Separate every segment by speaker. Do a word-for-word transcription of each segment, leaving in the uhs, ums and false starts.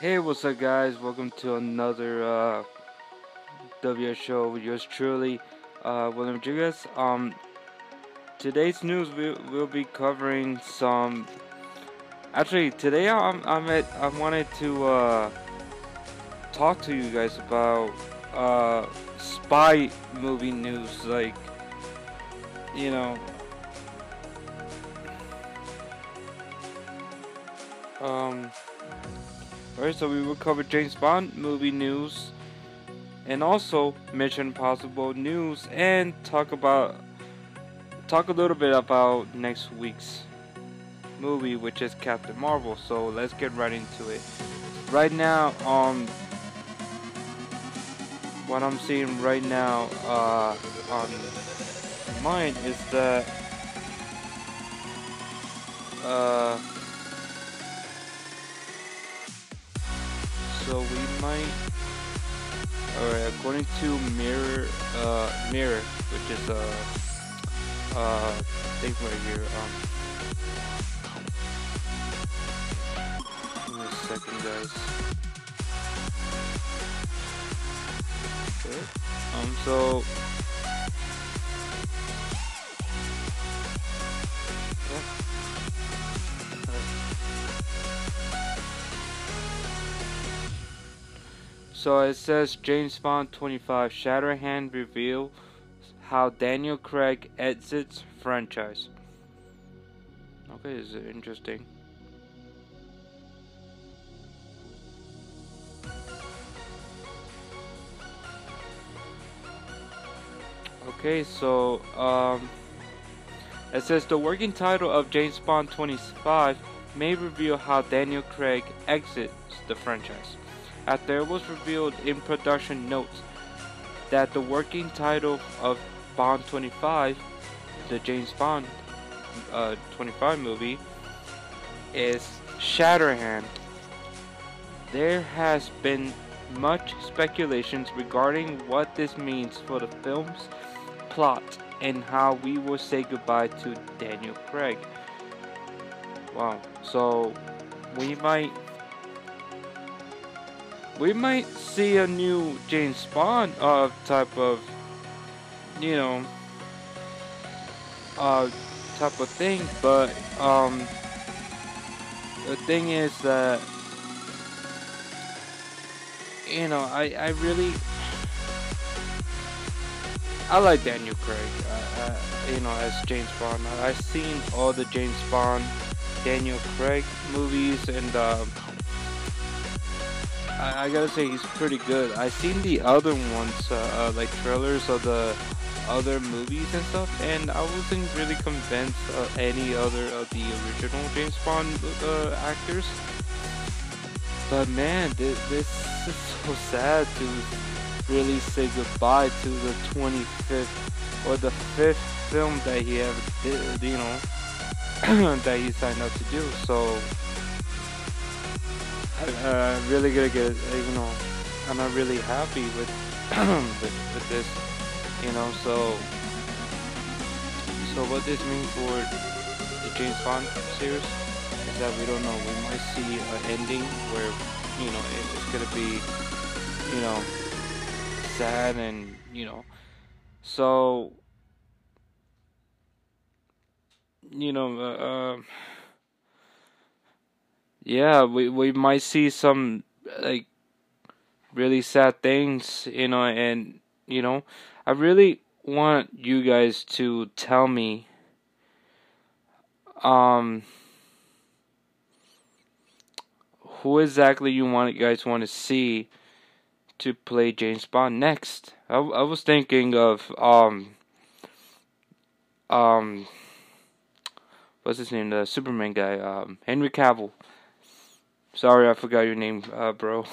Speaker 1: Hey, what's up, guys? Welcome to another uh, W S show with yours truly, uh, William Jigas. Um, today's news we will be covering some. Actually, today I'm I'm at I wanted to uh, talk to you guys about uh, spy movie news. Like, you know, um, alright. So we will cover James Bond movie news and also Mission Impossible news and talk about talk a little bit about next week's movie, which is Captain Marvel. So let's get right into it. Right now, um, what I'm seeing right now, uh, on mine is that, uh, so we might, alright, according to Mirror, uh, Mirror, which is a, uh, thing right here. Um, give me a second, guys. Okay. Um, so. So it says James Bond twenty-five Shatterhand reveal how Daniel Craig exits franchise. Okay, this is interesting. Okay, so um, it says the working title of James Bond twenty-five may reveal how Daniel Craig exits the franchise. After it was revealed in production notes that the working title of Bond twenty-five, the James Bond uh, twenty-five movie, is Shatterhand. There has been much speculations regarding what this means for the film's plot and how we will say goodbye to Daniel Craig. Wow, so we might we might see a new James Bond uh type of, you know, uh type of thing, but um the thing is that, you know, I I really I like Daniel Craig, uh, uh, you know, as James Bond. I've seen all the James Bond, Daniel Craig movies, and uh, I, I gotta say he's pretty good. I've seen the other ones, uh, uh, like trailers of the other movies and stuff, and I wasn't really convinced of any other of the original James Bond uh, actors. But man, this, this is so sad to really say goodbye to the twenty-fifth or the fifth film that he ever did, you know, that he signed up to do. So I, uh, really gonna get, uh, you know, I'm not really happy with, with with this, you know. So so what this means for the James Bond series is that we don't know. We might see an ending where, you know, it, it's gonna be, you know, sad, and you know, so you know, uh, uh, yeah, we we might see some like really sad things, you know, and you know, I really want you guys to tell me, um, who exactly you want, you guys want to see to play James Bond next. I, I was thinking of um um what's his name, the Superman guy, um Henry Cavill. Sorry, I forgot your name, uh, bro.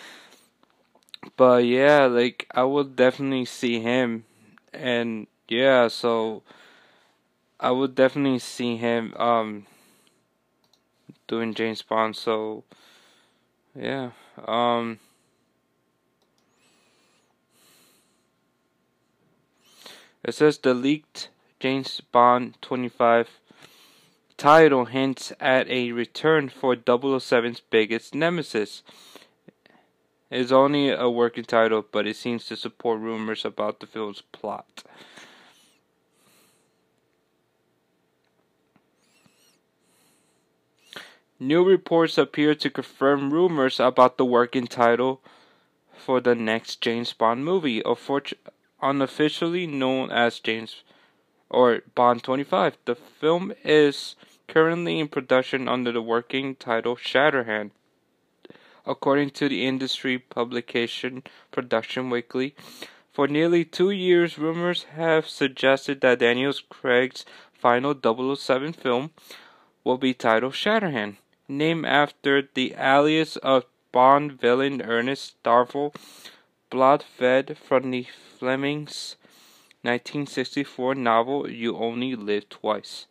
Speaker 1: But yeah, like I will definitely see him, and yeah, so I would definitely see him um doing James Bond. So yeah, um, it says the leaked James Bond twenty-five title hints at a return for double oh seven's biggest nemesis. It is only a working title, but it seems to support rumors about the film's plot. New reports appear to confirm rumors about the working title for the next James Bond movie, unofficially known as James or Bond twenty-five. The film is currently in production under the working title Shatterhand. According to the industry publication Production Weekly, for nearly two years, rumors have suggested that Daniel Craig's final double oh seven film will be titled Shatterhand, named after the alias of Bond villain Ernest Darvell Blofeld from the Fleming's nineteen sixty-four novel You Only Live Twice.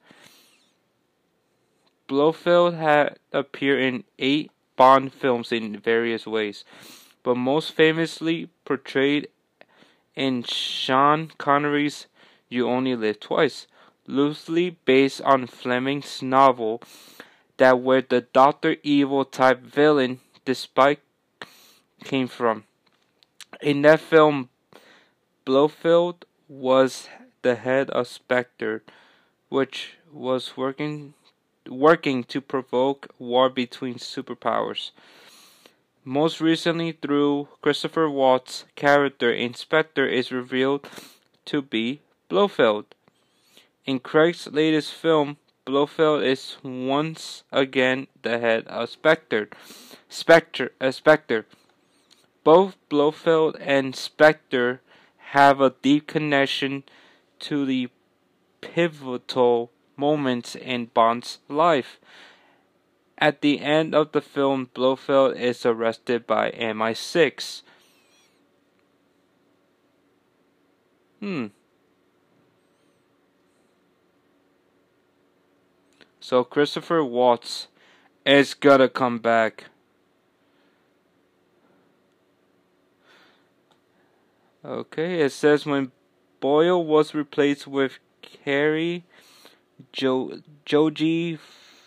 Speaker 1: Blofeld had appeared in eight Bond films in various ways, but most famously portrayed in Sean Connery's You Only Live Twice, loosely based on Fleming's novel that where the Doctor Evil type villain despite came from. In that film, Blofeld was the head of Spectre, which was working working to provoke war between superpowers. Most recently, through Christopher Waltz's character in Spectre is revealed to be Blofeld. In Craig's latest film, Blofeld is once again the head of Spectre. Spectre, uh, Spectre. Both Blofeld and Spectre have a deep connection to the pivotal moments in Bond's life. At the end of the film, Blofeld is arrested by M I six. Hmm. So Christopher Waltz is gonna come back. Okay, it says when Boyle was replaced with Carrie jo- Joji,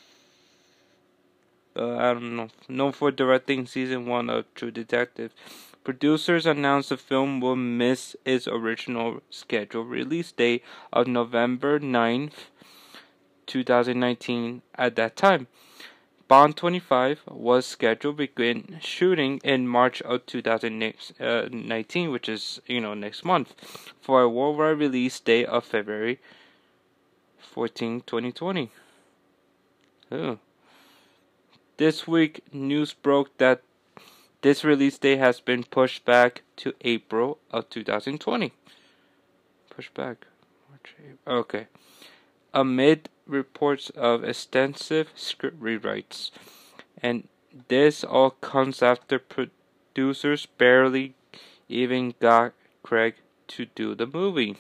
Speaker 1: uh, I don't know, known for directing season one of True Detective, producers announced the film will miss its original scheduled release date of November ninth, twenty nineteen. At that time, Bond twenty-five was scheduled to begin shooting in March of two thousand nineteen, which is, you know, next month, for a worldwide release date of February fourteenth, twenty twenty. Oh. This week, news broke that this release date has been pushed back to April of two thousand twenty. Pushed back. Okay. Amid reports of extensive script rewrites, and this all comes after producers barely even got Craig to do the movie.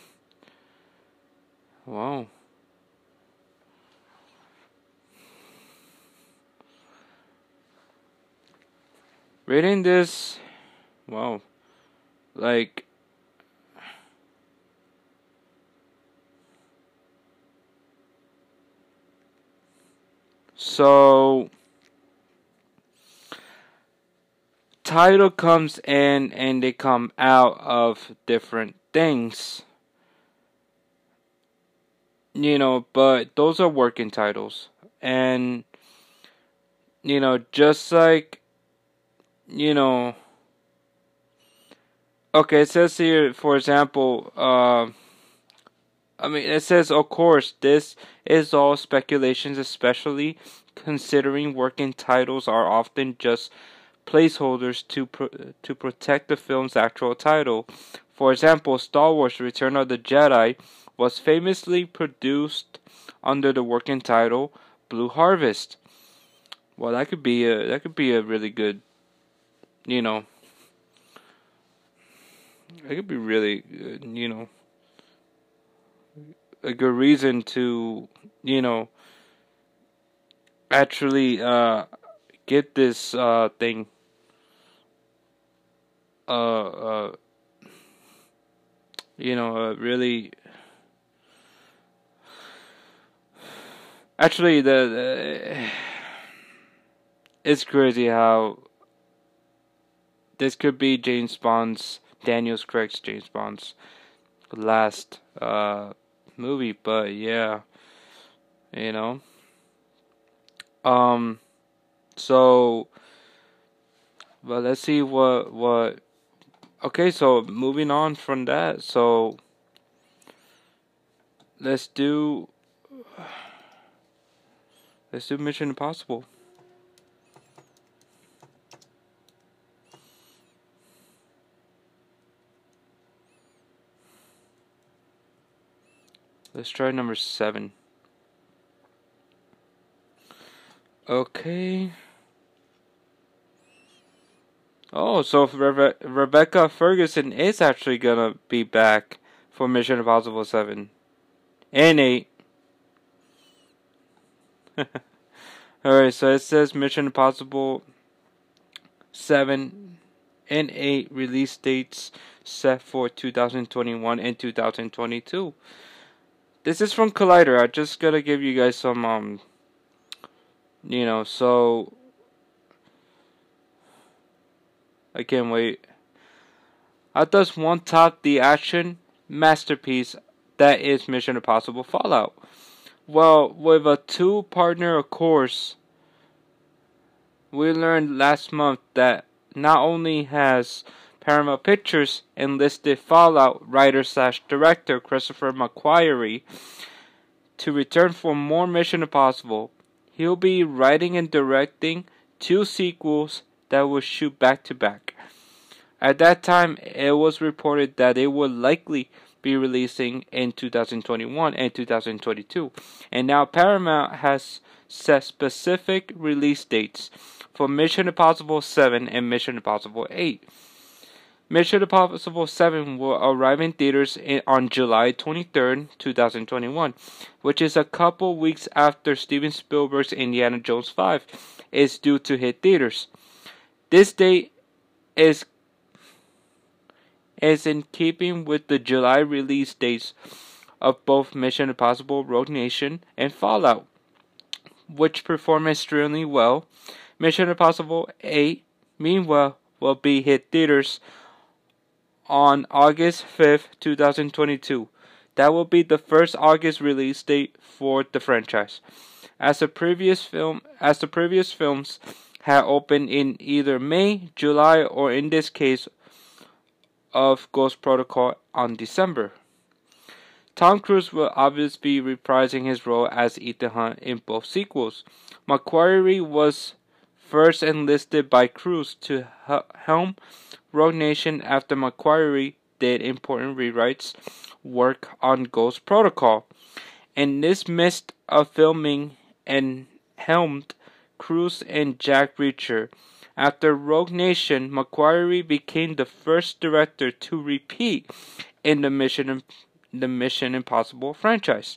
Speaker 1: Wow. Reading this, wow, like, so title comes in and they come out of different things, you know, but those are working titles, and, you know, just like, you know, okay, it says here, for example, uh, I mean, it says, of course, this is all speculations, especially considering working titles are often just placeholders to pro- to protect the film's actual title. For example, Star Wars: Return of the Jedi was famously produced under the working title Blue Harvest. Well, that could be a that could be a really good, you know, it could be really, uh, you know, a good reason to, you know, actually uh, get this uh, thing, uh, uh, you know, uh, really, Actually, the, the it's crazy how this could be James Bond's Daniel Craig's James Bond's last uh movie, but yeah, you know. Um. So, but let's see what what. Okay, so moving on from that, so let's do let's do Mission Impossible. Let's try number seven. Okay. Oh, so Rebe- Rebecca Ferguson is actually gonna be back for Mission Impossible seven and eight. Alright, so it says Mission Impossible seven and eight release dates set for two thousand twenty-one and two thousand twenty-two. This is from Collider. I just gotta give you guys some, um, you know, so I can't wait. How does one top the action masterpiece that is Mission Impossible Fallout? Well, with a two-partner of course, we learned last month that not only has Paramount Pictures enlisted Fallout writer slash director Christopher McQuarrie to return for more Mission Impossible, he'll be writing and directing two sequels that will shoot back to back. At that time, it was reported that they would likely be releasing in two thousand twenty-one and two thousand twenty-two, and now Paramount has set specific release dates for Mission Impossible seven and Mission Impossible eight. Mission Impossible seven will arrive in theaters in, on July twenty-third, two thousand twenty-one, which is a couple weeks after Steven Spielberg's Indiana Jones five is due to hit theaters. This date is is in keeping with the July release dates of both Mission Impossible Rogue Nation and Fallout, which perform extremely well. Mission Impossible eight, meanwhile, will be hit theaters on August fifth, two thousand twenty-two. That will be the first August release date for the franchise. As the previous film, as the previous films had opened in either May, July, or in this case of Ghost Protocol on December. Tom Cruise will obviously be reprising his role as Ethan Hunt in both sequels. McQuarrie was first enlisted by Cruise to helm Rogue Nation after McQuarrie did important rewrites work on Ghost Protocol. In this midst of filming and helmed Cruise and Jack Reacher. After Rogue Nation, McQuarrie became the first director to repeat in the Mission the Mission Impossible franchise.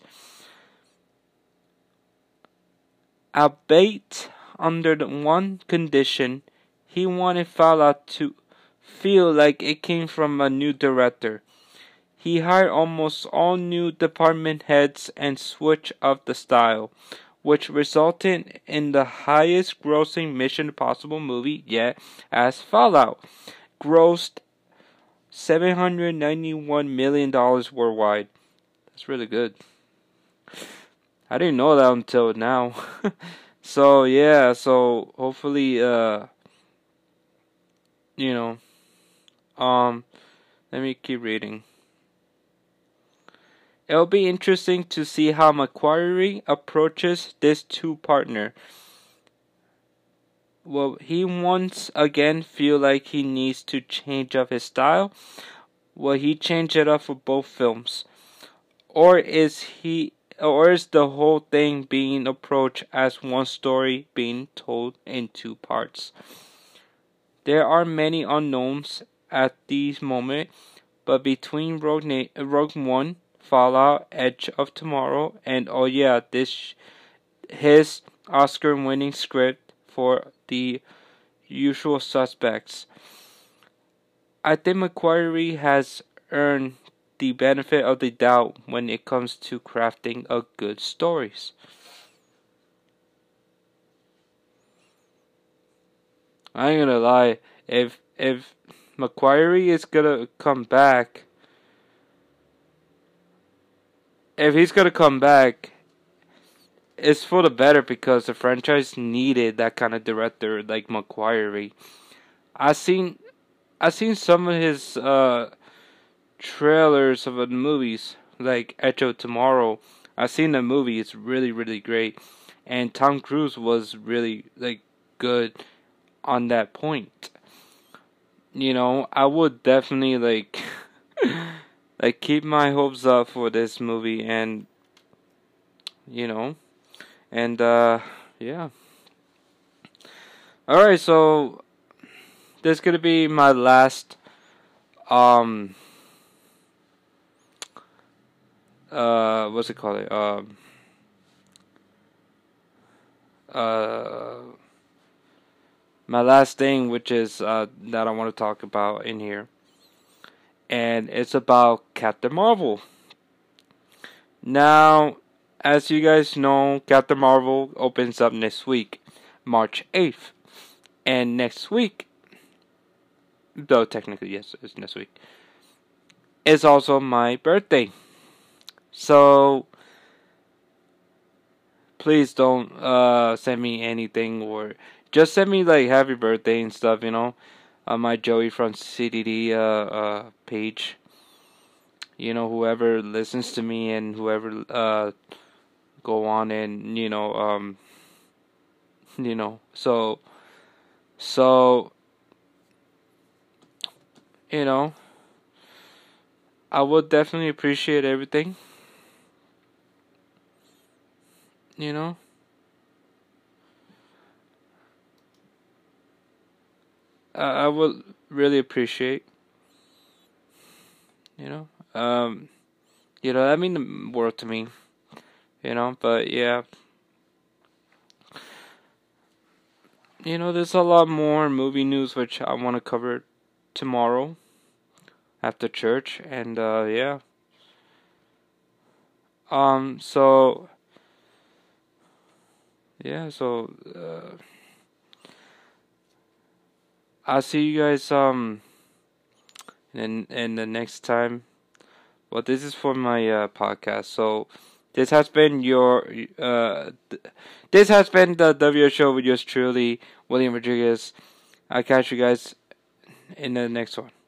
Speaker 1: Albeit under the one condition, he wanted Fallout to feel like it came from a new director. He hired almost all new department heads and switched up the style, which resulted in the highest grossing Mission Impossible movie yet, as Fallout grossed seven hundred ninety-one million dollars worldwide. That's really good. I didn't know that until now. So yeah, so hopefully uh you know um let me keep reading. It'll be interesting to see how McQuarrie approaches this two-partner. Will he once again feel like he needs to change up his style? Will he change it up for both films? Or is he or is the whole thing being approached as one story being told in two parts? There are many unknowns at this moment, but between Rogue, Na- Rogue One, Fallout, Edge of Tomorrow, and oh yeah, this his Oscar-winning script for The Usual Suspects, I think McQuarrie has earned the benefit of the doubt when it comes to crafting a good stories. I ain't gonna lie. If if Macquarie is gonna come back, if he's gonna come back, it's for the better because the franchise needed that kind of director like Macquarie. I seen I seen some of his uh trailers of the movies like Edge of Tomorrow. I seen the movie. It's really really great, and Tom Cruise was really like good on that point. You know, I would definitely like like keep my hopes up for this movie, and you know, and uh yeah. All right, so this is gonna be my last um uh what's it called? Um uh my last thing, which is uh that I want to talk about in here, and it's about Captain Marvel. Now, as you guys know, Captain Marvel opens up next week, March eighth. And next week, though technically, yes, it's next week, is also my birthday. So, please don't uh, send me anything, or just send me like happy birthday and stuff, you know, on my Joey from C D D uh, uh, page. You know, whoever listens to me and whoever uh, go on and, you know, um, you know, so, so, you know, I would definitely appreciate everything. You know, uh, I would really appreciate. You know, um, you know that mean the world to me. You know, but yeah, you know, there's a lot more movie news which I want to cover tomorrow after church, and uh, yeah. Um, so yeah, so uh, I'll see you guys um in in the next time. Well, this is for my uh, podcast. So this has been your uh th- this has been the W Show with yours truly, William Rodriguez. I'll catch you guys in the next one.